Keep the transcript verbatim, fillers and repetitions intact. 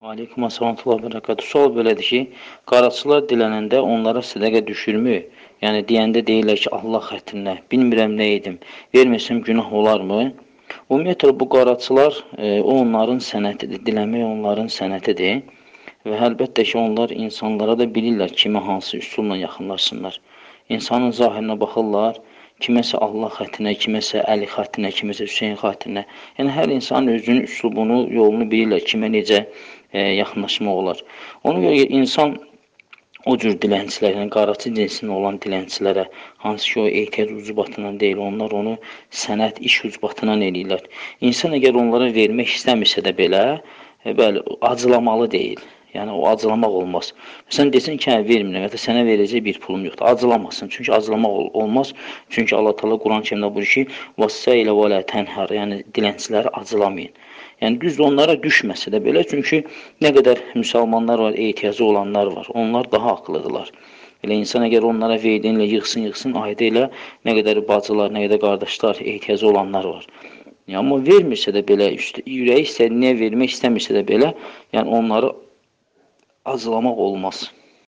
Aleykum assalam və bərəkatü. Sual belədir ki, qaraçılar dilənəndə onlara sədəqə düşürmü? Yəni, deyəndə deyirlər ki, Allah xətrinə, bilmirəm nə edim, verməsəm günah olarmı? Ümumiyyətlə, bu qaraçılar, e, o onların sənətidir, diləmək onların sənətidir və əlbəttə ki, onlar insanlara da bilirlər kimə hansı üsulla yaxınlaşsınlar. İnsanın zahirinə baxırlar, kiməsə Allah xətrinə, kiməsə Əli xətrinə, kiməsə Hüseyin xətrinə. Yəni, hər insanın özünün üslubunu, yolunu bilirlər, kimə necə e, yaxınlaşmaq olar. Ona görə insan o cür dilənçilərə, yəni qaraçı cinsində olan dilənçilərə, hansı ki o ehtiyac ucbatından deyil, onlar onu sənət, iş ucbatından eləyirlər. İnsan əgər onlara vermək istəmirsə də belə, e, bəli, acılamalı deyil. Yəni, o acılamaq olmaz. Sən desin ki, hə, vermirəm, ya da sənə verəcək bir pulum yoxdur. Acılamasın, çünki acılamaq ol olmaz. Çünki Allah Teala Quran-ı Kərimdə buyurur ki, "Vəssailə və la tənhar", yəni dilənçiləri acılamayın. Yəni, düzdür, onlara düşməsə də belə, çünki nə qədər müsəlmanlar var, ehtiyacı olanlar var, onlar daha haqlıdırlar. Elə insan əgər onlara verdiyinlə yığsın, yığsın, ayda elə nə qədər bacılar, nə qədər qardaşlar, ehtiyacı olanlar var. Yəni, amma vermirsə də belə, ürəyi istədiyinə vermək istəmirsə də belə, yəni onları acılamaq olmaz.